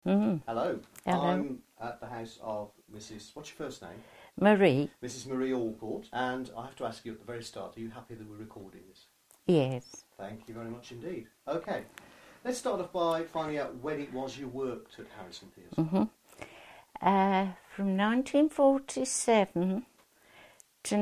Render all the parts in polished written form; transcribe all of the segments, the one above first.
Mm. Hello. Hello. I'm at the house of what's your first name? Marie. Mrs. Marie Allport. And I have to ask you at the very start, are you happy that we're recording this? Yes. Thank you very much indeed. Okay. Let's start off by finding out when it was you worked at Harrison Pearson. Mm-hmm. From 1947 to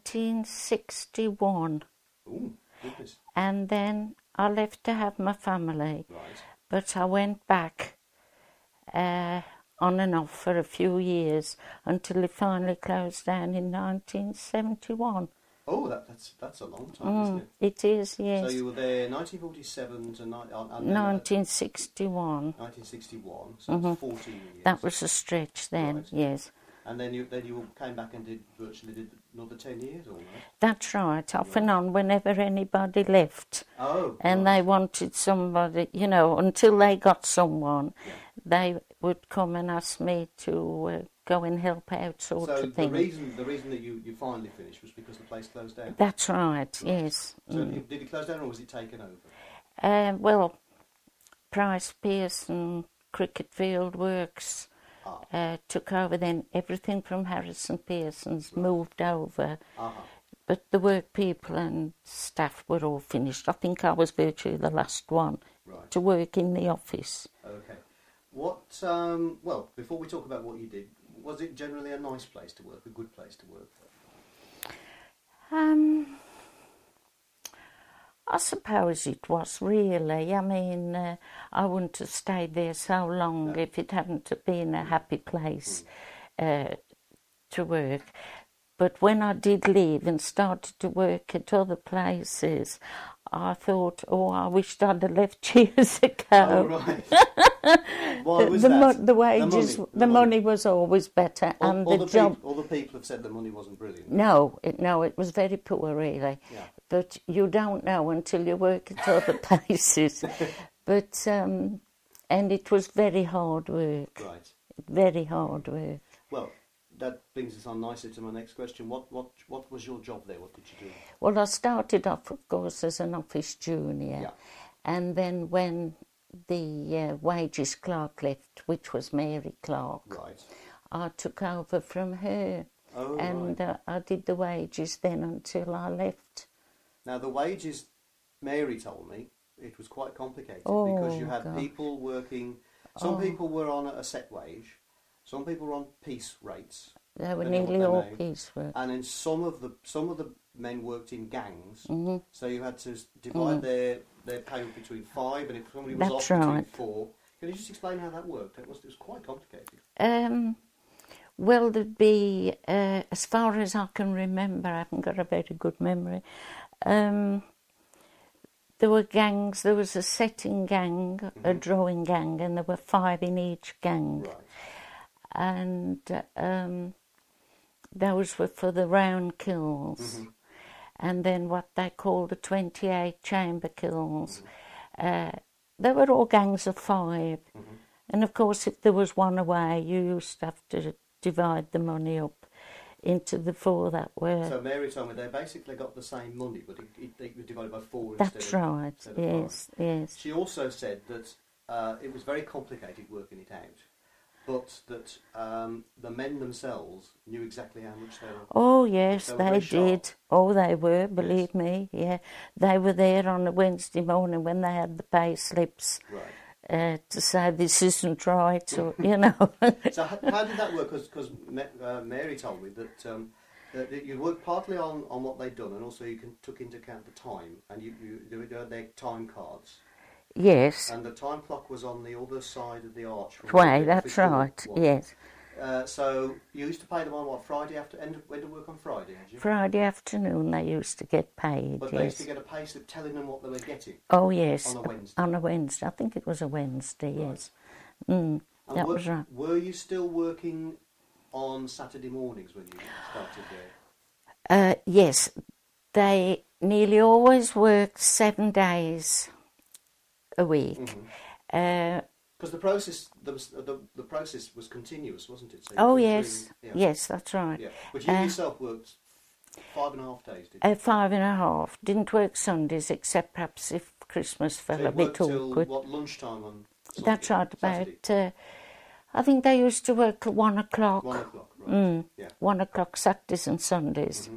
1961. Ooh, goodness. And then I left to have my family. Right. But I went back on and off for a few years until it finally closed down in 1971. Oh, that's a long time, isn't it? It is, yes. So you were there 1947 to 1961. 1961, so that's 14 years. That was a stretch then, Right. yes. And then you came back and did another 10 years almost. That's right, off and on whenever anybody left. Oh. And right. they wanted somebody, until they got someone, Yeah. they would come and ask me to go and help out, sort of thing. So the reason that you finally finished was because the place closed down? That's right, yes. So did it close down or was it taken over? Well, Price Pearson Cricket Field Works took over then. Everything from Harrison Pearson's moved over. Uh-huh. But the work people and staff were all finished. I think I was virtually the last one to work in the office. Okay. What, well, before we talk about what you did, was it generally a nice place to work, a good place to work? I suppose it was, really. I mean, I wouldn't have stayed there so long if it hadn't have been a happy place to work. But when I did leave and started to work at other places, I thought, I wished I'd have left years ago. Oh, right. Why was that? The wages, the money was always better, and the job. All the people have said the money wasn't brilliant. No, it was very poor, really. Yeah. But you don't know until you work at other places. But and it was very hard work. Right. Very hard work. Well, that brings us on nicely to my next question. What was your job there? What did you do? Well, I started off, of course, as an office junior, and then when the wages clerk left, which was Mary Clark, I took over from her, and I did the wages then until I left. Now, the wages, Mary told me, it was quite complicated because you had people working. Some people were on a set wage. Some people were on piece rates. They were nearly all piece work. And then some of the men worked in gangs. Mm-hmm. So you had to divide their payment between 5, and if somebody was off between 4. Can you just explain how that worked? It was quite complicated. Well, there'd be, as far as I can remember, I haven't got a very good memory, there were gangs. There was a setting gang, a drawing gang, and there were 5 in each gang. Right. And those were for the round kills. And then what they call the 28 chamber kills. They were all gangs of 5. And of course, if there was one away, you used to have to divide the money up into the 4 that were. So Mary told me they basically got the same money, but it was divided by 4 That's instead of, right, instead of 5. Yes. She also said that it was very complicated working it out, but that the men themselves knew exactly how much they were. Oh, yes, they did. Oh, they were, believe me, yeah. They were there on a Wednesday morning when they had the pay slips. Right. To say this isn't right, or, So how did that work? Because Mary told me that you worked partly on what they'd done, and also you took into account the time, and you had their time cards. Yes. And the time clock was on the other side of the arch. Way, that's right, yes. So you used to pay them on what, Friday went to work on Friday, did you? Friday afternoon they used to get paid, But they used to get a pay slip telling them what they were getting? Oh, yes. On a Wednesday? On a Wednesday. I think it was a Wednesday, yes. That was right. Were you still working on Saturday mornings when you started there? Yes. They nearly always worked 7 days a week. Because the process was continuous, wasn't it? So yes, yes, that's right. Yeah. But you yourself worked 5.5 days, did you? 5.5. Didn't work Sundays, except perhaps if Christmas fell a bit awkward. Till what, lunchtime on Sunday, That's right, Saturday. about, I think they used to work at 1 o'clock. 1 o'clock, right. Yeah. 1 o'clock Saturdays and Sundays.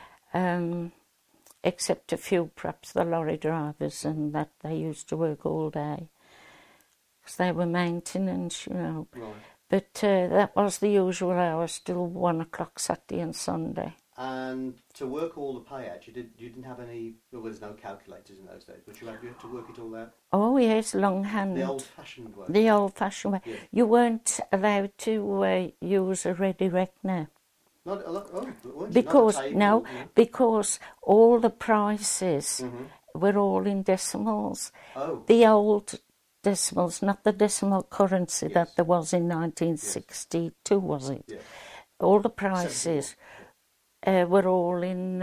Except a few, perhaps the lorry drivers, and that they used to work all day. Because they were maintenance, you know. Right. But that was the usual hours, till 1 o'clock Saturday and Sunday. And to work all the payouts, you didn't have any. Well, there's no calculators in those days, but you had to work it all out. Oh yes, longhand. The old-fashioned way. The old-fashioned way. Yeah. You weren't allowed to use a ready reckoner. Not a lot. Oh, weren't you? Because Not a table, no, yeah. because all the prices were all in decimals. Oh. The old decimals, not the decimal currency that there was in 1962, was it? Yes. All the prices were all in,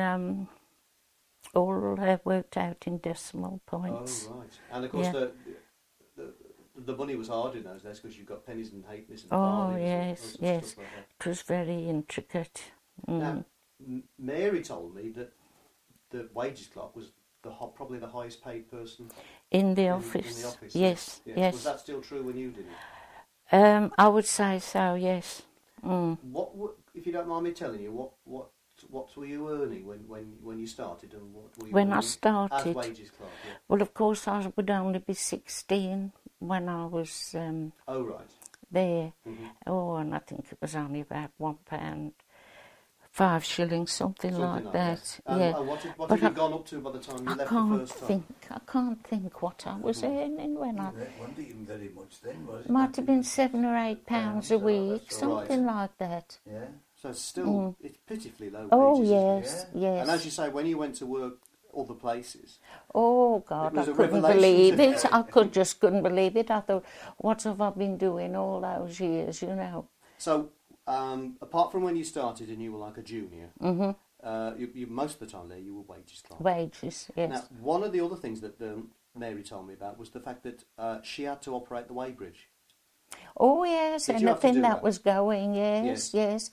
worked out in decimal points. Oh, right. And of course, the money was hard in those days because you got pennies and halfpennies and Oh, farthings yes, and yes. stuff like that. It was very intricate. Now, Mary told me that the wages clerk was probably the highest paid person In the in office. the office. Yes, yes. Was that still true when you did it? I would say so, yes. If you don't mind me telling you, what were you earning when you started, and what were you When I earning started? as wages clerk? Yeah. Well, of course, I would only be 16 when I was Oh, right. there. Oh, and I think it was only about £1, 5 shillings, something like that. And, yeah. and what had But you gone up to by the time you left the first time? I can't think what I was earning when I... It wasn't even very much then, was it? Might have been £7 or £8 a week, that's all right. something like that. Yeah. So it's still, it's pitifully low Oh, wages, isn't it? yes, Yeah. yes. And as you say, when you went to work other places, Oh, God, It was I a couldn't revelation believe to it. I couldn't believe it. I thought, what have I been doing all those years, you know? so apart from when you started and you were like a junior, you most of the time there you were wages clerk. Wages, yes. Now, one of the other things that Mary told me about was the fact that she had to operate the weighbridge. Oh, yes, Did you have to anything do that that? was going, yes.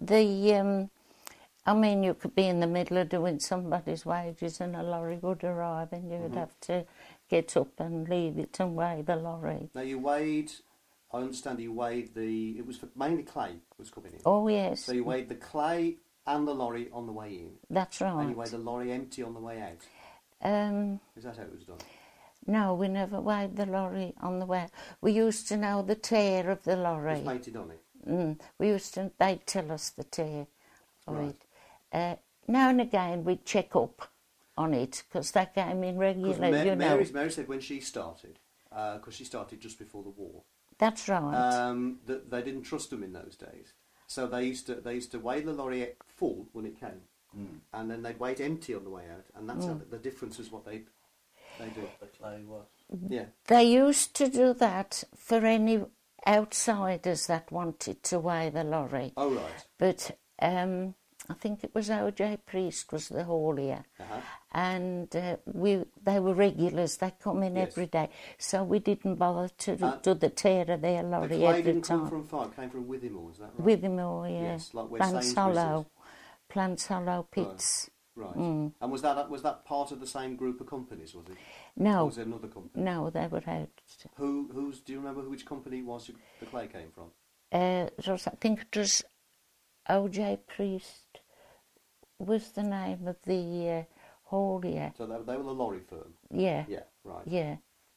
I mean, you could be in the middle of doing somebody's wages and a lorry would arrive and you'd have to get up and leave it and weigh the lorry. Now, I understand you weighed it was mainly clay was coming in. Oh, yes, So you weighed the clay and the lorry on the way in, that's right. and you weighed the lorry empty on the way out. Is that how it was done? No, we never weighed the lorry on the way. We used to know the tear of the It was lorry. painted on it. They'd tell us the tear of Right. it. Now and again we'd check up on it because that came in Because regular, you know. Mary said when she started, because she started just before the war, That's right. that they didn't trust them in those days. So they used to weigh the lorry full when it came, and then they'd weigh it empty on the way out, and that's how the difference is what they do. The clay was. Yeah. They used to do that for any outsiders that wanted to weigh the lorry. Oh, right. But I think it was O.J. Priest was the haulier. And they were regulars. They come in every day. So we didn't bother to do the tear of their The lorry clay every didn't time. come from far; it came from Withymoor, is that right? Withymoor, yeah. Yes, like where Plants Sainsbury's Hollow. is. Plants Hollow pits. Right. And was that part of the same group of companies? Was it? Or No, was it another company? no, they were out. Who's? Do you remember which company it was the clay came from? I think it was O.J. Priest was the name of the haulier. So they were the lorry firm. Yeah, Yeah. Right. yeah.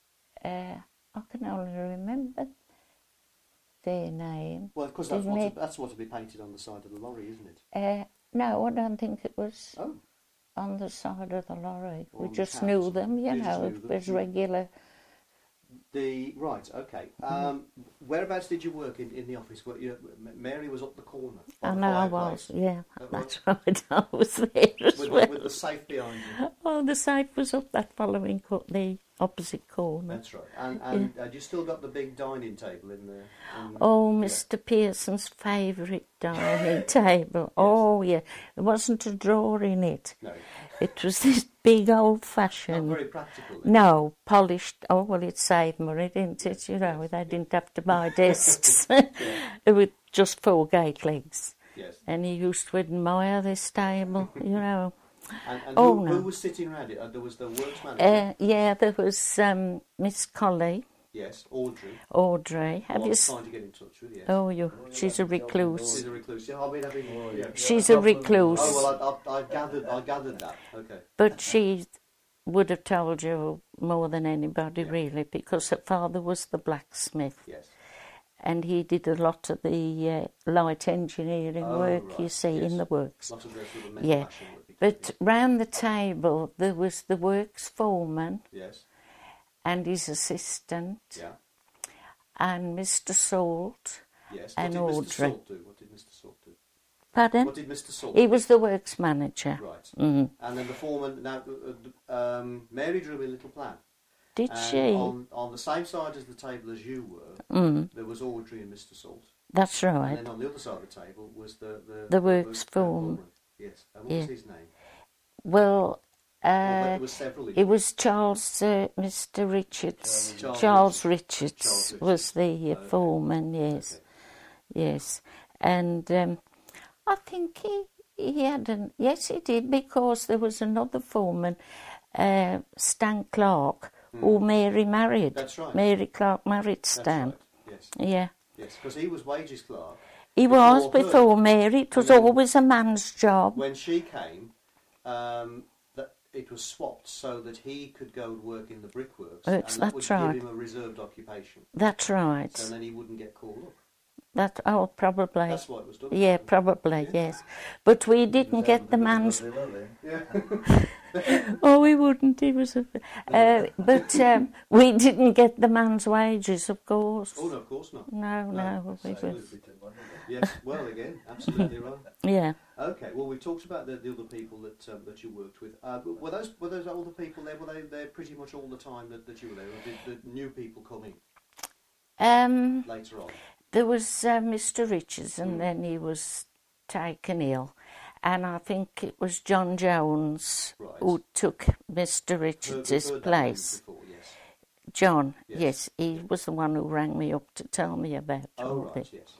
I can only remember their name. Well, of course that's what would be painted on the side of the lorry, isn't it? No, I don't think it was Oh. on the side of the lorry. Or We on the just cab or knew something. them, you You just know, knew it them, was yeah. regular. Right, okay. Whereabouts did you work in the office? Mary was up the corner. by I the know I fireplace. was, yeah, That that's right, I was there as well. With the safe behind you. Oh, the safe was up that following the opposite corner. That's right. And you still got the big dining table in there? Oh, Mr. Pearson's favourite dining table. Oh, yeah. There wasn't a drawer in it. No. It was this big Not old-fashioned... very practical. Then. No, polished. Oh, well, it saved money, didn't it? You know, they didn't have to buy desks. With just 4 gate legs. Yes. And he used to admire this table, you know. And Oh, who no. was sitting around it? There was the works manager. Yeah, there was Miss Colley, Yes, Audrey. Audrey. Have I you? was trying to get in touch with, yes. Oh, she's a recluse. She's a recluse. Yeah, I've been having... She's a recluse. Oh, well, I gathered that. Okay. But she would have told you more than anybody, really, because her father was the blacksmith. Yes. And he did a lot of the light engineering work, right. you see, in the works. Lots of the sort of Yeah. metal work. But round the table, there was the works foreman Yes. and his assistant Yeah. and Mr. Salt Yes. and What did Audrey. Mr. Salt do? What did Mr. Salt do? Pardon? What did Mr. Salt He do? was the works manager. Right. Mm. And then the foreman... Now, Mary drew me a little plan. Did And she? on the same side as the table as you were, there was Audrey and Mr. Salt. That's And right. then on the other side of the table was The works foreman. Yes. And what was his name? Well, There were several. it was Charles, Mr. Richards. Charles Richards Richards. was the foreman, yes. Okay. Yes. And I think he had yes, he did, because there was another foreman, Stan Clark, who Mary married. That's right. Mary Clark married Stan. That's right. Yes. Yeah. Yes, because he was wages clerk. He was her. before Mary. It was And then always a man's job. When she came, that it was swapped so that he could go and work in the brickworks, and that would that's right. give him a reserved occupation. That's right. So then he wouldn't get called up. Probably. That's why it was done. Yeah, probably, yes. But we didn't get the man's... Oh, we wouldn't. He was a... but we didn't get the man's wages, of course. Oh, no, of course not. No. We were, Yes, well, again, absolutely right. yeah. Okay, well, we've talked about the other people that you worked with. Were those older people there? Were they there pretty much all the time that you were there, or did the new people come in later on? There was Mr. Richards, and then he was taken ill. And I think it was John Jones who took Mr. Richards' place. Before, yes. John, yes, he was the one who rang me up to tell me about all this. Yes.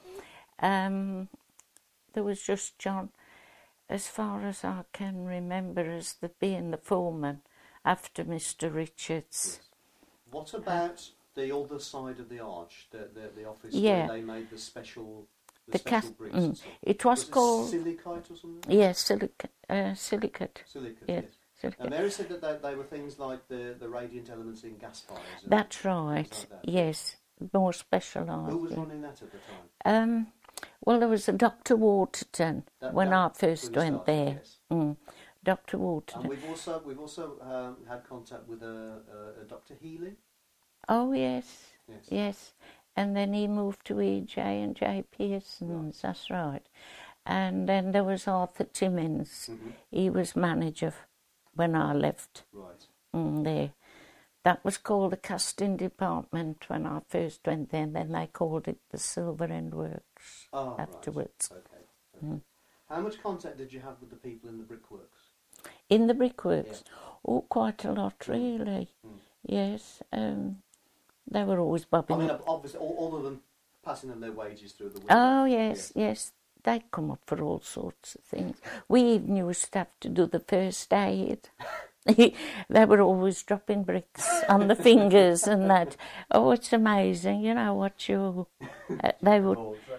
There was just John, as far as I can remember, as being the foreman after Mr. Richards. Yes. What about the other side of the arch, the office Yeah. where they made the special The bricks and stuff? It was called... silicate or something? Yes, silicate. Silicate, yes. Silicate. And Mary said that they were things like the radiant elements in gas fires. That's right, like that. yes, more specialised. Who was running that at the time? Well, there was a Dr. Waterton when I first went there. Yes. Dr. Waterton. And we've also had contact with a Dr. Healy. Oh, yes. Yes. Yes. And then he moved to EJ and J. Pearson's, that's right. And then there was Arthur Timmins. Mm-hmm. He was manager when I left Right. there. That was called the casting department when I first went there, and then they called it the Silver End Works afterwards. Right. Okay. How much contact did you have with the people in the brickworks? In the brickworks? Oh, quite a lot, really. Yes. They were always bobbing. I mean, obviously, all of them passing them their wages through the window. Oh, yes. They'd come up for all sorts of things. We even used to have to do the first aid. They were always dropping bricks on the fingers and that. Oh, it's amazing, you know, what you... they would...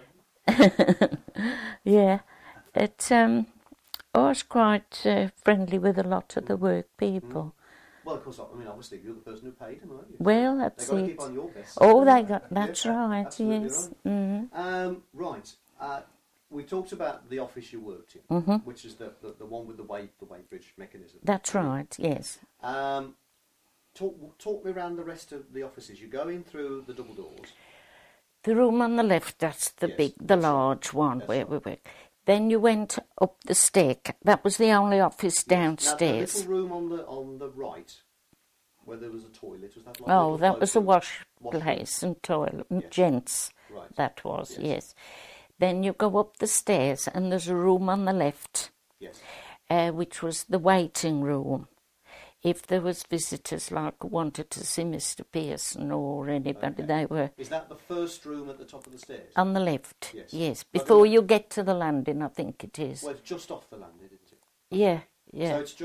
yeah. I was quite friendly with a lot of the work people. Well, of course, I mean, obviously, you're the person who paid them, aren't you? Well, that's They've got to it. keep on your best. Oh, they got... That's right, absolutely yes. Right. Mm-hmm. Right. We talked about the office you worked in, which is the one with the weighbridge mechanism. That's right, yes. Talk me around the rest of the offices. You go in through the double doors. The room on the left, that's the large one where we work. Then you went up the stair. That was the only office downstairs. Now, the little room on the right, where there was a toilet, was that like Oh, that was a wash washroom? place and toilet, Yes. gents. Right. That was, yes. Then you go up the stairs and there's a room on the left, Yes. which was the waiting room. If there was visitors like who wanted to see Mr. Pearson or anybody, they were... Is that the first room at the top of the stairs? On the left, Yes. yes. Before you get to the landing, I think it is. Well, it's just off the landing, isn't it? Yeah. So it's just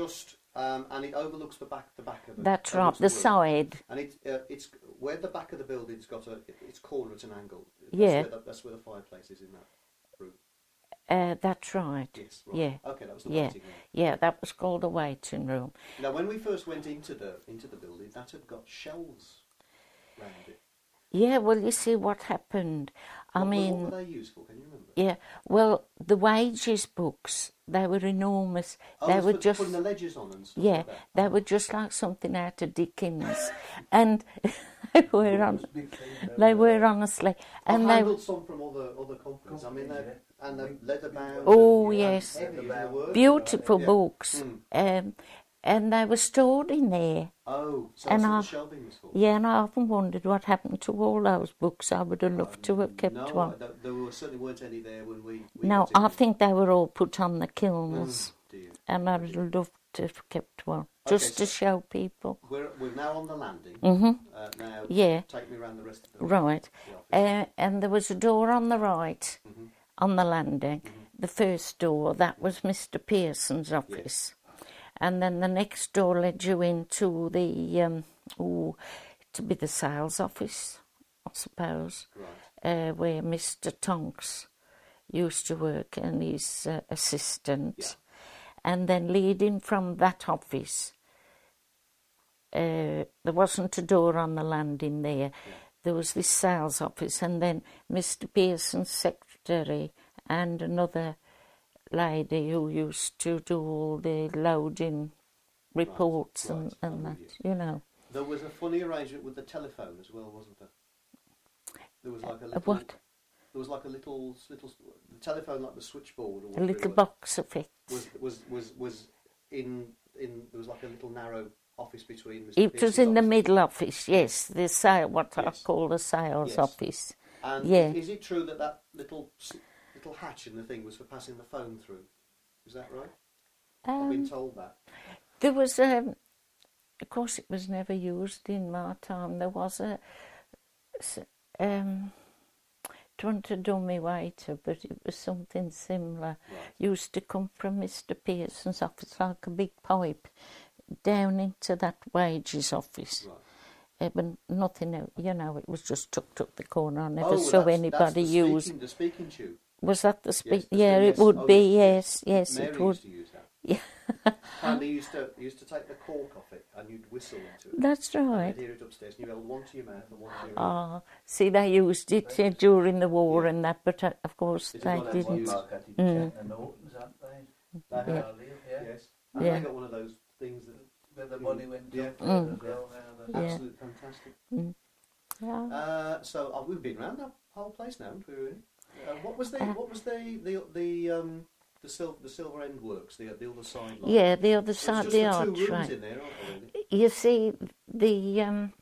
and it overlooks the back of the. That's right, overlooks the wood. side. And it's where the back of the building's got its corner at an angle. Yeah. That's where the fireplace is in that room. That's right. Yes. Right. Yeah. Okay, that was the Yeah. waiting room. Yeah, that was called a waiting room. Now, when we first went into the building, that had got shelves round it. Yeah, well, you see what happened. What were they used for? Can you remember? Yeah, well, the wages books, they were enormous. Oh, they it's were for just, putting the ledgers on and stuff yeah, like that. they were just like something out of Dickens, and they were on, they were honestly, and I've they. handled some from other companies. I mean, they're leather bound. Oh, and yes. heavy in the work. Beautiful Yeah. books, and they were stored in there. Oh, so And that's what I- the shelving was for. Yeah, and I often wondered what happened to all those books. I would have loved to have kept No, one. there certainly weren't any there when we No, got in. I think they were all put on the kilns, Dear. and I'd have loved to have kept one, Okay, just to show people. We're now on the landing. Now, Yeah. take me around the rest of the Right. the office. And there was a door on the right on the landing. The first door, that was Mr. Pearson's office. And then the next door led you into the, to be the sales office, I suppose, Right. where Mr. Tonks used to work and his assistant. Yeah. And then leading from that office, there wasn't a door on the landing there. There was this sales office, and then Mr. Pearson's secretary and another lady who used to do all the loading reports right, and I'm that, with you know. There was a funny arrangement with the telephone as well, wasn't there? There was like a little. What? There was like a little the telephone, like the switchboard, or A whatever it little was, box of it. was in there was like a little narrow office between. Mr. It was Pearson's in the office. middle office, yes, the what I Yes. call the sales Yes. office. And Yeah. is it true that little hatch in the thing was for passing the phone through? Is that right? I've been told that. There was, of course, it was never used in my time. There was it wasn't a dummy waiter, but it was something similar. Right. Used to come from Mr. Pearson's office like a big pipe down into that wages office. Right. But nothing, it was just tucked up the corner. I never Oh, saw that's anybody the use. the speaking tube. Was that the speak? Yes, the Yeah, speak- it yes. would Oh, be. yes, Yes, Mary it would. used to use that. Yeah, And they used to take the cork off it, and you'd whistle into it. that's And right. they'd hear it upstairs, and you held one to your mouth and one to your ear. Ah, see, they used it during the war and that, but of course This is they what I didn't. use. Like at the Nortons, aren't they? They had- Yeah. Yes. And Yeah. they got one of those things that Where the money went Yeah. up there as well. Yeah. absolutely fantastic. Yeah. So we've been around that whole place now, haven't we? Really? What was the Silver End Works, the other side? Line? Yeah, the other It's side, just the the two rooms archway. in there, aren't there? Really? You see, the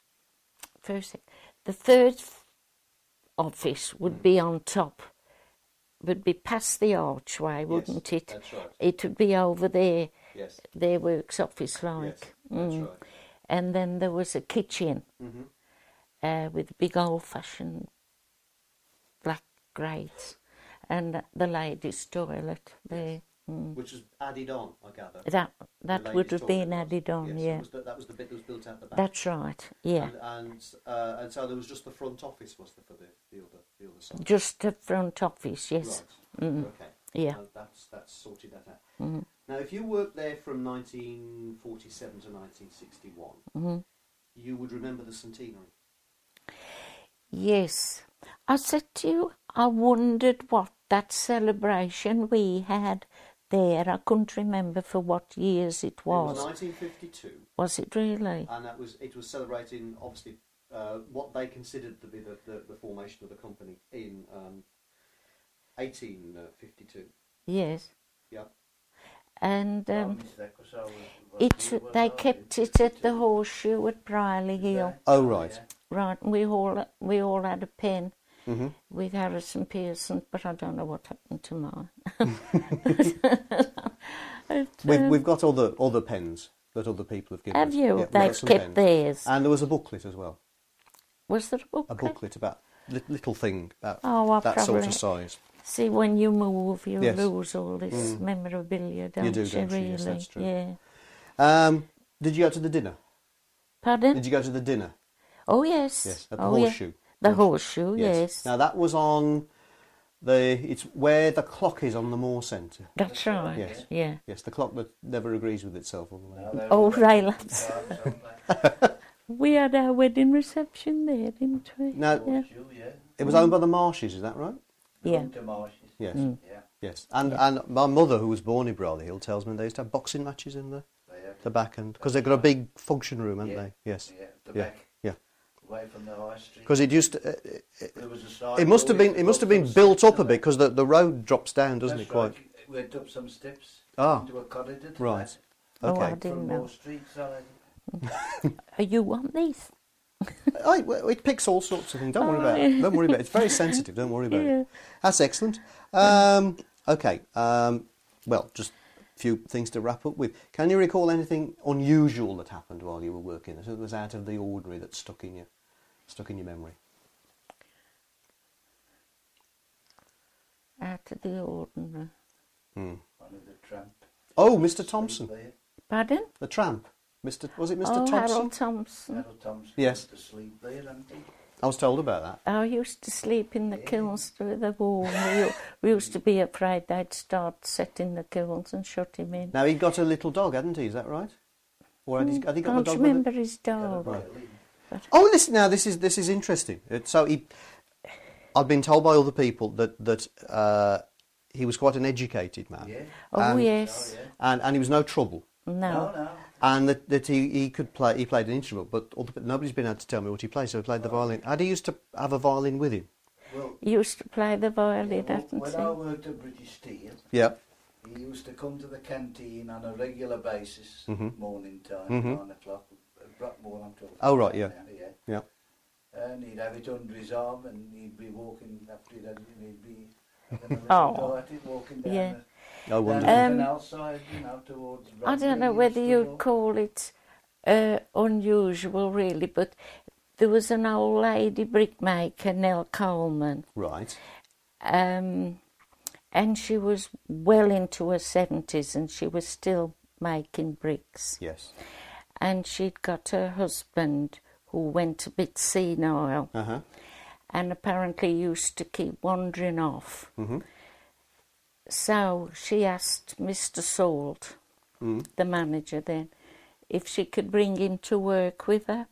the third office would be on top, would be past the archway, wouldn't it? That's right. It would be over there, Yes. their works office Yes. like. That's right. And then there was a kitchen Mm-hmm. with big old-fashioned black grates, and the ladies' toilet there. Which was added on, I gather. That The would ladies' have been toilet was. added on, Yes, yeah. that was the bit that was built out the back. That's right, yeah. And so there was just the front office, was there, for the other side? Just the front office, yes. Right. Okay. Yeah. That's sorted that out. Now, if you worked there from 1947 to 1961, you would remember the centenary. Yes. I said to you, I wondered what that celebration we had there. I couldn't remember for what years it It was was. 1952, Was it really? and it was celebrating obviously what they considered to be the formation of the company in 1852. Yes. Yeah. And Oh, they kept it at the Horseshoe at Briley Hill. Oh right. Right, and we all had a pen with Harrison Pearson, but I don't know what happened to mine. We've got other pens that other people have given Have us. you? Yeah, we've got They've some kept pens. theirs. And there was a booklet as well. Was there a booklet? A booklet about little thing about Oh, I that sort probably- of size. See, when you move, you Yes. lose all this memorabilia, don't You do, you, don't you? really? Yes, that's true. Yeah. Did you go to the dinner? Pardon? Did you go to the dinner? Oh, yes. Yes, at the Oh, yeah. Horseshoe. The Horseshoe, yes. Now that was on it's where the clock is on the Moore Centre. That's right. Yes. Yeah. Yes, the clock that never agrees with itself all the way. Now, Oh, they're right, electric lads. cars, aren't they? We had our wedding reception there, didn't we? Now, Yeah. Horseshoe, yeah. it was owned by the Marshes, is that right? Yeah. To Marshes. Yes. Yeah. Yes. And my mother, who was born in Brotherhill, tells me they used to have boxing matches in the back end because they've got a big function room, haven't they? Yes. Yeah, the Yeah. back. Yeah. Away from the high street. Because it used to. There was a side It must have door been. you It could must have go been from built street up to a bit because the road drops down, doesn't That's it? Quite. right. We went up some steps Ah. into a corridor. to Right. that, Oh, I Okay. didn't From know. Moore Street side. Are you on these? Well, it picks all sorts of things. Don't worry about it. Don't worry about it. It's very sensitive. Don't worry about Yeah. it. That's excellent. Okay. Well, just a few things to wrap up with. Can you recall anything unusual that happened while you were working? That was out of the ordinary that stuck in your memory. Out of the ordinary. One of the tramp. Oh, Mr. Thompson, There. Pardon? the tramp. Was it Mr. Oh, Thompson? Harold Thompson. Harold Thompson. Yes. went to sleep there, hadn't he? I was told about that. I used to sleep in the kilns through the wall. We used to be afraid they'd start setting the kilns and shut him in. Now, he'd got a little dog, hadn't he? Is that right? Or had he got the Can't dog with remember it? his dog. Right. Oh, listen, now this is interesting. I've been told by other people that he was quite an educated man. Yeah. Oh, And- yes. Oh, yeah. And he was no trouble. No. No. And that he could play. He played an instrument, but nobody's been able to tell me what he played. So he played the violin. Had he used to have a violin with him? Well, He used to play the violin, yeah, hadn't when he? I worked at British Steel, Yeah. he used to come to the canteen on a regular basis, Mhm. morning time, Mhm. 9 o'clock, Blackmore, I'm talking Oh, right, about yeah. now, yeah. Yeah. And he'd have it under his arm and he'd be walking after he'd had it and he'd be having a little Oh. go at it, walking down Yeah. I the, wonder. down the canal side, towards I don't Bradley, know he whether used to you'd walk. call it unusual, really, but there was an old lady brickmaker, Nell Coleman, Right. and she was well into her 70s and she was still making bricks. Yes. And she'd got her husband who went a bit senile and apparently used to keep wandering off. Mhm. So she asked Mr. Salt, the manager then, if she could bring him to work with her.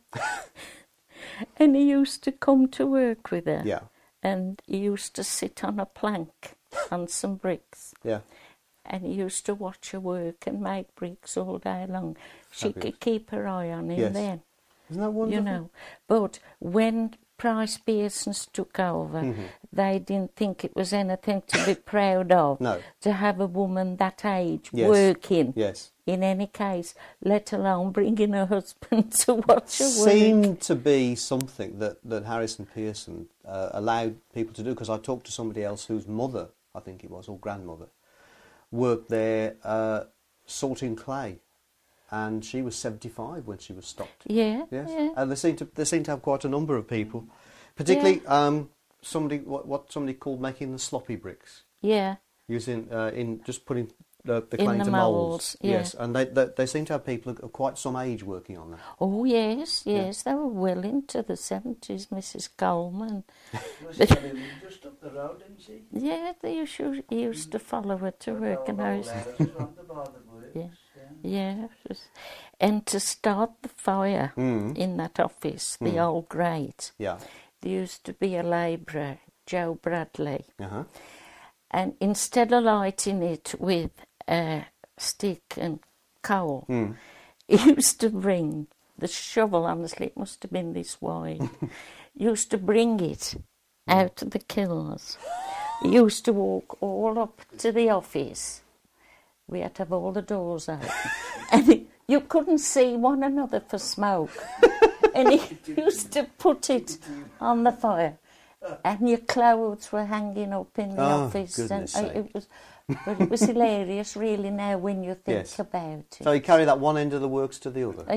And he used to come to work with her. Yeah. And he used to sit on a plank on some bricks. Yeah. And he used to watch her work and make bricks all day long. She Fabulous. could keep her eye on him Yes. then, Isn't that wonderful? you know. But when Price Pearsons took over, they didn't think it was anything to be proud of No. to have a woman that age Yes. working Yes. in any case, let alone bringing her husband to watch her work. Seemed to be something that Harrison Pearson allowed people to do, because I talked to somebody else whose mother, I think it was, or grandmother, worked there sorting clay, and she was 75 when she was stopped. Yeah, Yes, yeah. and they seem to have quite a number of people, particularly somebody called making the sloppy bricks, Yeah, using in just putting the In clay the into moulds, moulds. yeah. Yes, and they seem to have people of quite some age working on that. oh yes, yes, they were well into the 70s, Mrs. Coleman. Was she living just up the road, didn't she? Yeah, they used to follow her to work, and I used Yeah. Yeah, and to start the fire in that office, the old grate, Yeah. there used to be a labourer, Joe Bradley, Uh-huh. and instead of lighting it with a stick and coal, he used to bring the shovel, honestly, it must have been this wide, used to bring it out of the kilns. He used to walk all up to the office. We had to have all the doors open. And you couldn't see one another for smoke. And he used to put it on the fire. And your clothes were hanging up in the Oh, office. goodness And it was hilarious, really, now when you think Yes. about it. So you carry that one end of the works to the other.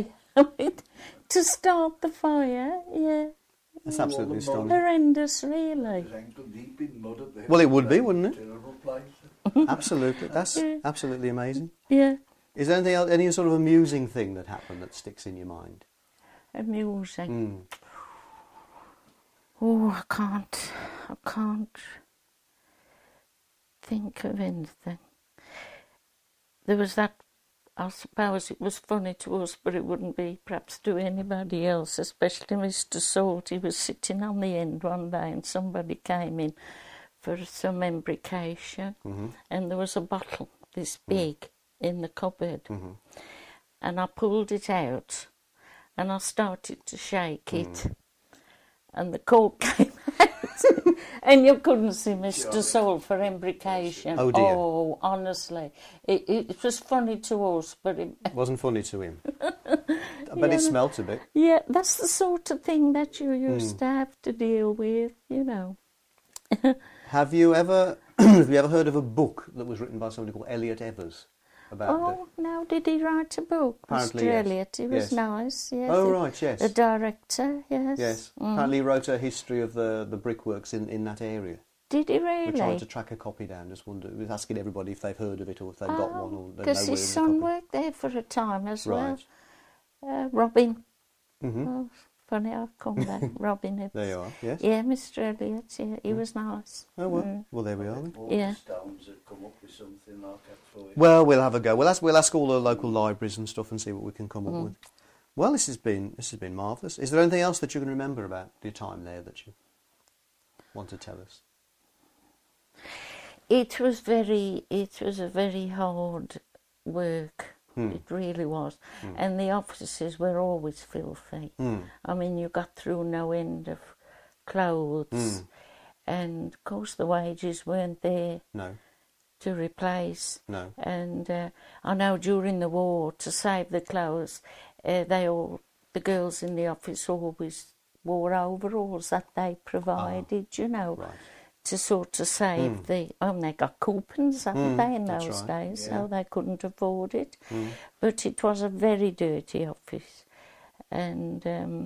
To start the fire, yeah. That's absolutely astonishing. Horrendous, really. Well, it would be, wouldn't it? Terrible place. Absolutely. That's absolutely amazing. Yeah. Is there anything else, any sort of amusing thing that happened that sticks in your mind? Amusing. Oh, I can't think of anything. There was that, I suppose it was funny to us, but it wouldn't be perhaps to anybody else, especially Mr. Salt. He was sitting on the end one day and somebody came in for some embrocation, and there was a bottle this big in the cupboard, and I pulled it out and I started to shake it, and the cork came out. And you couldn't see Mr. Salt for embrocation. Oh dear. Oh, honestly. It was funny to us, but it wasn't funny to him. I bet it smelt a bit. Yeah, that's the sort of thing that you used to have to deal with, you know. Have you ever heard of a book that was written by somebody called Elliot Evers? About now, did he write a book? Apparently, Mr. yes. Elliot, he was nice. Yes. Oh, right, yes. The director, yes. Yes. Apparently he wrote a history of the brickworks in that area. Did he really? We're trying to track a copy down. Just wonder, was asking everybody if they've heard of it or if they've got one or they know where because his son worked there for a time as well. Robin. Oh, funny, I've come back. Robin. There you are, yes. Yeah, Mr. Elliot, yeah, he was nice. Oh, well. Well, there we are then. Yeah. Stones that come up with something like that for you. Well, we'll have a go. We'll ask all the local libraries and stuff and see what we can come up with. Well, this has been marvellous. Is there anything else that you can remember about your time there that you want to tell us? It was a very hard work. It really was. And the offices were always filthy. I mean, you got through no end of clothes. And, of course, the wages weren't there to replace. No. And I know during the war, to save the clothes, the girls in the office always wore overalls that they provided, you know. Right. To sort of save they got coupons, hadn't they, in those days, so they couldn't afford it. But it was a very dirty office, and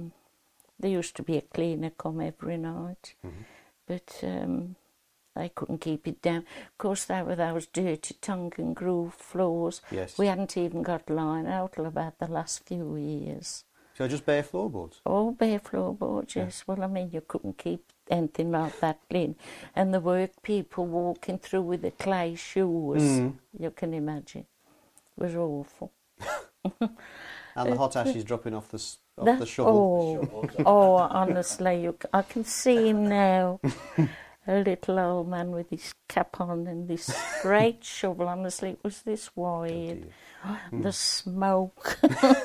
there used to be a cleaner come every night, but they couldn't keep it down. Of course, there were those dirty tongue and groove floors. Yes. We hadn't even got line out till about the last few years. So just bare floorboards? Oh, bare floorboards, yes. Well, I mean, you couldn't keep anything like that clean. And the work people walking through with the clay shoes, you can imagine. It was awful. And the hot ashes dropping off the shovel. Oh, honestly, I can see him now. A little old man with his cap on and this great shovel. Honestly, it was this wide. The smoke.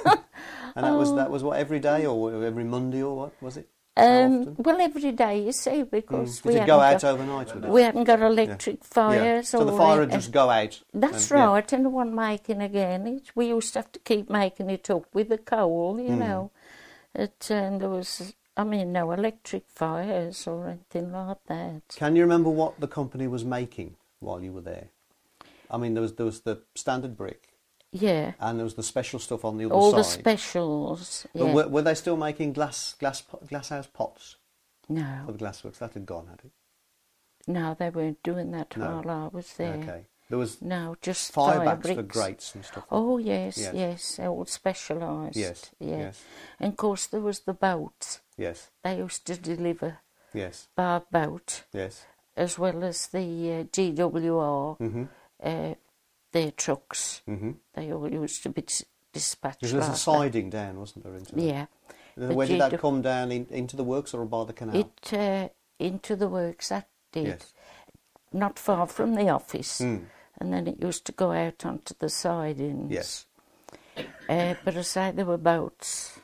And that was what, every day or every Monday or what was it? Well, every day, you see, because Did it go out overnight with it? we hadn't got electric fires. So the fire would just go out? That's right, and the one making again. We used to have to keep making it up with the coal, you know. And there was, I mean, no electric fires or anything like that. Can you remember what the company was making while you were there? I mean, there was the standard brick. Yeah. And there was the special stuff on the other side. All the specials, yeah. But were they still making glasshouse pots? No. For the glassworks? That had gone, had it? No, they weren't doing that while I was there. Okay. There was just firebacks bricks for grates and stuff. Oh, yes, all specialised. Yes. And, of course, there was the boats. Yes. They used to deliver by boat. Yes. As well as the GWR, their trucks. They all used to be dispatched. There was a siding down, wasn't there? Into yeah. Where did that come down, into the works or by the canal? Into the works, that did. Yes. Not far from the office. And then it used to go out onto the sidings. Yes. But I say there were boats.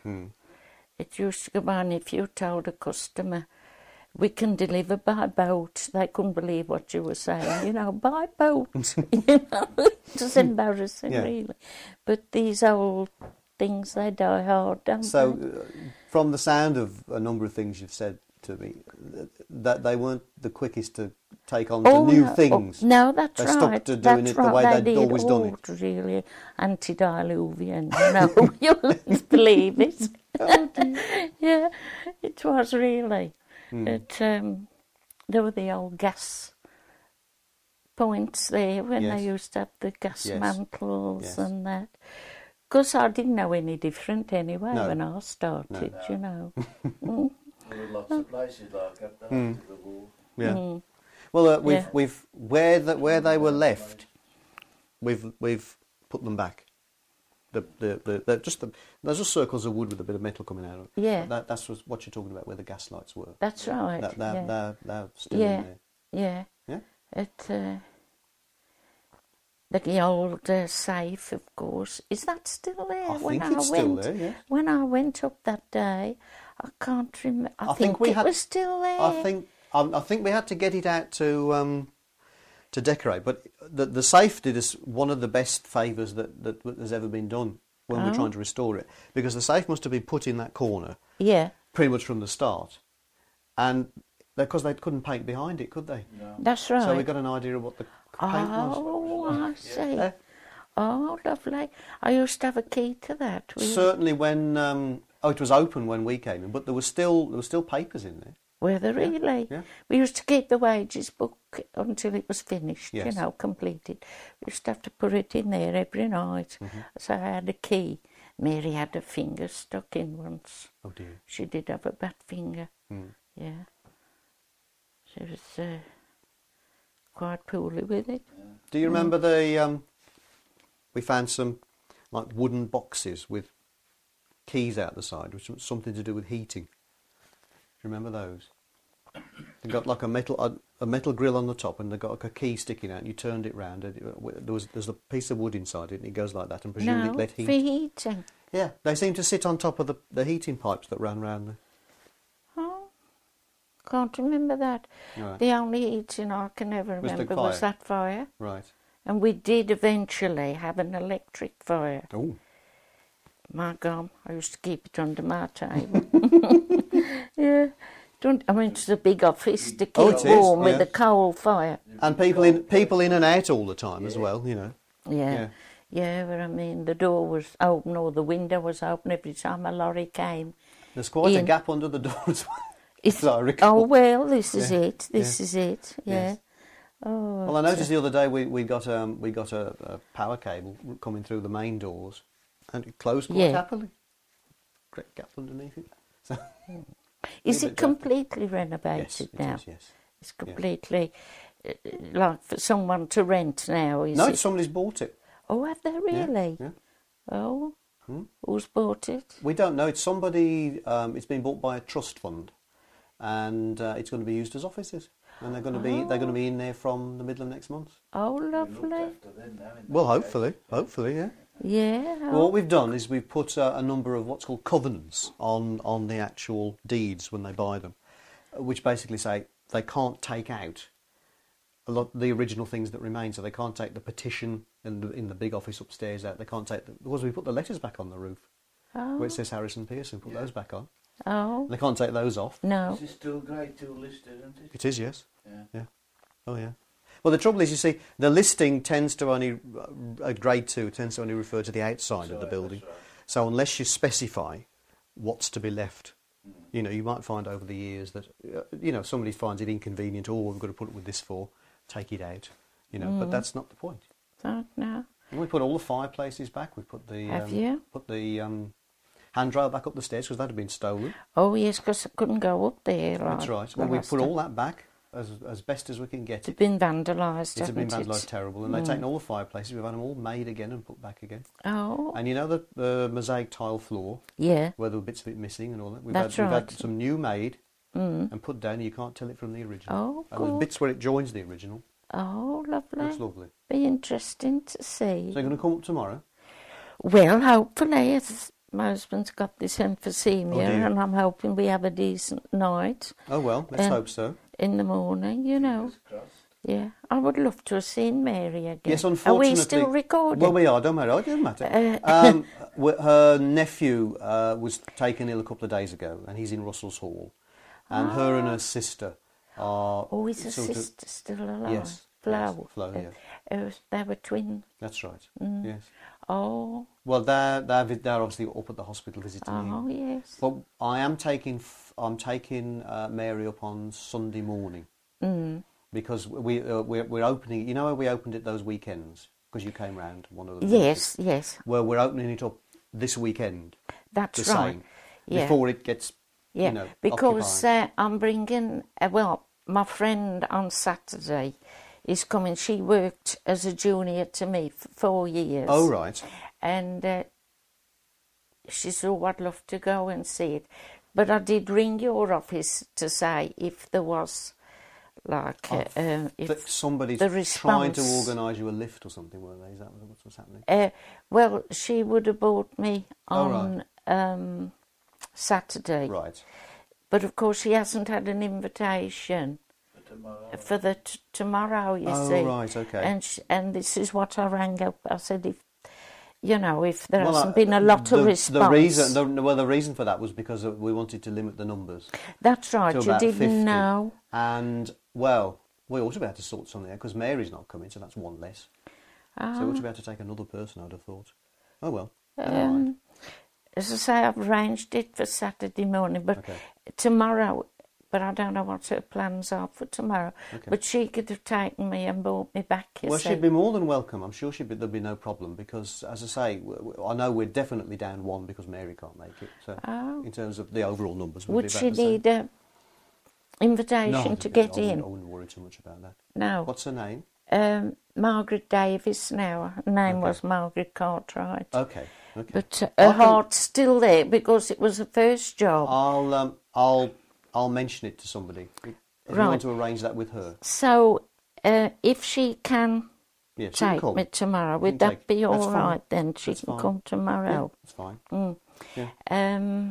It used to go by, and if you told a customer, we can deliver by boat, they couldn't believe what you were saying, you know, by boat. You know, it was embarrassing, really. But these old things, they die hard, don't they? So, from the sound of a number of things you've said to me, that they weren't the quickest to take on to new things. No, that's they right. stuck to doing it the way they'd always done it. Really antediluvian, you know, you wouldn't believe it. Yeah, it was really. There were the old gas points there when Yes. they used to have the gas Yes. mantles Yes. and that. Because I didn't know any different anyway No. when I started, No. you know. There were lots of places like that after the war. Yeah. Well, Yeah. we've where they were left, we've put them back. They're just circles of wood with a bit of metal coming out of it. Yeah. That's what you're talking about, where the gas lights were. That's right. They're still Yeah. in there. Yeah. Yeah. The old safe, of course. Is that still there? I think it's still there. Yes. When I went up that day, I can't remember. I think think we it had- was still there. I think we had to get it out to decorate, but the safe did us one of the best favours that has ever been done when we're trying to restore it, because the safe must have been put in that corner Yeah, pretty much from the start, and because they couldn't paint behind it, could they? No. that's right. So we got an idea of what the paint was. Oh, I see. Yeah. Oh, lovely. I used to have a key to that. Certainly when it was open when we came in, but there was still papers in there. Were they really? Yeah. We used to keep the wages book until it was finished, Yes. completed. We used to have to put it in there every night. Mm-hmm. So I had a key. Mary had her finger stuck in once. Oh dear. She did have a bad finger. Mm. Yeah. She was quite poorly with it. Do you remember we found some like wooden boxes with keys out the side, which was something to do with heating. Do you remember those? They got like a metal grill on the top, and they got like a key sticking out. And you turned it round, and there's a piece of wood inside it, and it goes like that, and presumably No, it let heat. for heating. Yeah, they seem to sit on top of the heating pipes that ran round there. Oh, can't remember that. Right. The only heating I can ever Was the remember was fire. that fire. Right. And we did eventually have an electric fire. Oh. My God, I used to keep it under my table. Yeah. It's a big office to keep Oh, it is, warm with yeah. a coal fire. And people in and out all the time as well, you know. Yeah. Yeah, but I mean, the door was open or the window was open every time a lorry came. There's quite a Ian. gap under the door as well. It's, I recall. oh, well, this is Yeah, it. This yeah. is it. Yeah. Yes. Oh, Well, I noticed the other day we got a power cable coming through the main doors, and it closed quite Yeah. happily. Great gap underneath it. So, is bit it completely renovated yes, it now? is, yes. It's completely like for someone to rent now, is No, it? somebody's bought it. Oh, have they really? Yeah. Oh, who's bought it? We don't know. It's somebody. It's been bought by a trust fund, and it's going to be used as offices. And they're going to be in there from the middle of next month. Oh, We looked lovely. after them now, in Well, that case. hopefully, yeah. Yeah. Well, what we've done is we've put a number of what's called covenants on the actual deeds when they buy them, which basically say they can't take out the original things that remain. So they can't take the petition in the big office upstairs out. They can't take because we put the letters back on the roof where it says Harrison Pearson. Put those back on. Oh, They can't take those off. no. This is still grade 2 listed, isn't it? It is, yes. Yeah. Yeah. Oh, yeah. Well, the trouble is, you see, the listing tends to only, grade 2 tends to only refer to the outside of the Right, building. that's right. So unless you specify what's to be left, you know, you might find over the years that, somebody finds it inconvenient, or we've got to put it with this for, take it out, but that's not the point. Don't know. And we put all the fireplaces back. We put the Have you? handrail back up the stairs because that had been stolen. Oh, yes, because I couldn't go up there. Like, That's right. the Well, we last put time. all that back as best as we can get It's it. been vandalised, It's been hasn't vandalised it? terrible, and they've taken all the fireplaces. We've had them all made again and put back again. Oh, And you know the mosaic tile floor yeah. where there were bits of it missing and all that. We've That's had right. some new made and put down. You can't tell it from the original. Oh, and there's good. bits where it joins the original. Oh, lovely. Looks lovely. Be interesting to see. So you're going to come up tomorrow? Well, hopefully, as my husband's got this emphysema, Oh, dear. and I'm hoping we have a decent night Oh well, let's Um, hope so. in the morning, Fingers crossed. Yeah, I would love to have seen Mary again. Yes, Are unfortunately. we still recording? Well, we are. Don't matter. It doesn't matter. Her nephew was taken ill a couple of days ago, and he's in Russell's Hall. And her and her sister are. Oh, is her sort of- sister still alive? Yes. Flo. Yes, Flo, yeah. They were twins. That's right. Mm. Yes. Oh, Well, they're obviously up at the hospital visiting him. oh, yes. But I am taking Mary up on Sunday morning, because we're opening. You know where we opened it those weekends because you came round one of the Yes, yes. Well, we're opening it up this weekend. That's the right. Same, Yeah. before it gets because occupied. I'm bringing. My friend on Saturday is coming. She worked as a junior to me for 4 years. Oh right. And she said, "Oh, I'd love to go and see it." But I did ring your office to say if there was, like, if somebody's the trying to response- organise you a lift or something, were they? Is that what's happening? well, she would have bought me Oh, on Saturday. Right. But of course, she hasn't had an invitation for the tomorrow. You see. Oh right. Okay. And this is what I rang up. I said, if there Well, hasn't been a lot of response. The reason for that was because we wanted to limit the numbers. That's right. to You about didn't 50. know. And well, we ought to be able to sort something out because Mary's not coming, so that's one less. So we ought to be able to take another person, I'd have thought. Oh well. Never mind. As I say, I've arranged it for Saturday morning, but Okay. tomorrow. But I don't know what her plans are for tomorrow. Okay. But she could have taken me and brought me back. Well, she'd be more than welcome. I'm sure there'd be no problem because, as I say, I know we're definitely down one because Mary can't make it. So, in terms of the overall numbers, Would be she about the same. need an invitation to get in? I wouldn't worry too much about that. No. What's her name? Margaret Davis now. Her name was Margaret Cartwright. Okay. But her heart's still there because it was her first job. I'll mention it to somebody. If you Right. want to arrange that with her. So, if she can Yeah, she can take come. me tomorrow, You would can that take- be all that's fine. right then? She That's can fine. come tomorrow. Yeah, that's fine. Mm.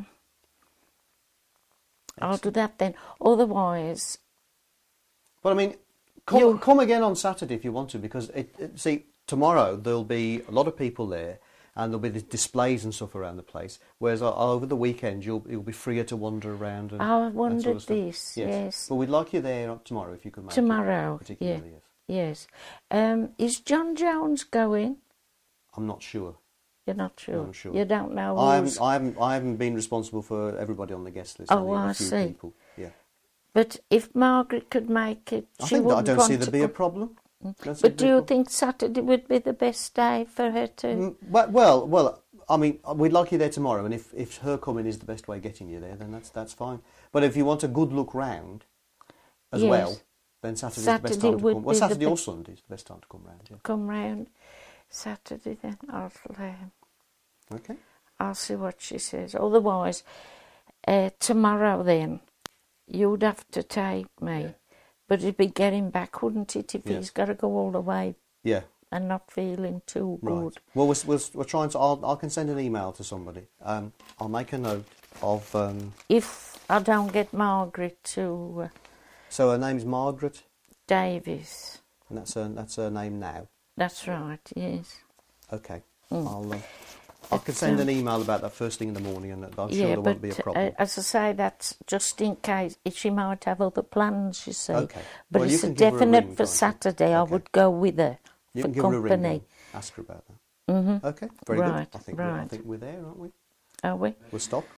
I'll do Excellent. that then. Otherwise, But I mean, come again on Saturday if you want to, because see, tomorrow there'll be a lot of people there, and there'll be the displays and stuff around the place. Whereas over the weekend, you'll be freer to wander around. And I that wondered sort of stuff. this. Yes. But we'd like you there tomorrow if you could make Tomorrow, it. Particularly, yes. Yes. Is John Jones going? I'm not sure. You're not sure. I'm sure. You don't know I who's... haven't been responsible for everybody on the guest list. Oh, only I a few see. people. Yeah. But if Margaret could make it, I she think wouldn't I don't want see to there be a come. problem. But do you think Saturday would be the best day for her to... Well, I mean, we'd like you there tomorrow, and if her coming is the best way of getting you there, then that's fine. But if you want a good look round as Yes. well, then Saturday's the best Saturday time to would come. Well, be the Saturday or best- Sunday is the best time to come round. Yeah. come round Saturday then? Okay. I'll see what she says. Otherwise, tomorrow then, you'd have to take me. Yeah. But it'd be getting back, wouldn't it, if Yes. he's got to go all the way Yeah. and not feeling too Right. good. Well, we're trying to. I can send an email to somebody. I'll make a note of. If I don't get Margaret to So her name's Margaret, Davis. and that's her name now. That's right, yes. Okay. Mm. I can send an email about that first thing in the morning, and I'm sure there won't be a problem. As I say, that's just in case she might have other plans, you see. Okay. But Well, it's you a can give her a definite ring, for can't you? Saturday. I Okay. would go with her You for can give her a ring company. and ask her about that. Mm-hmm. Okay, very Right, good. I right. think we're there, aren't we? Are we? We'll stop.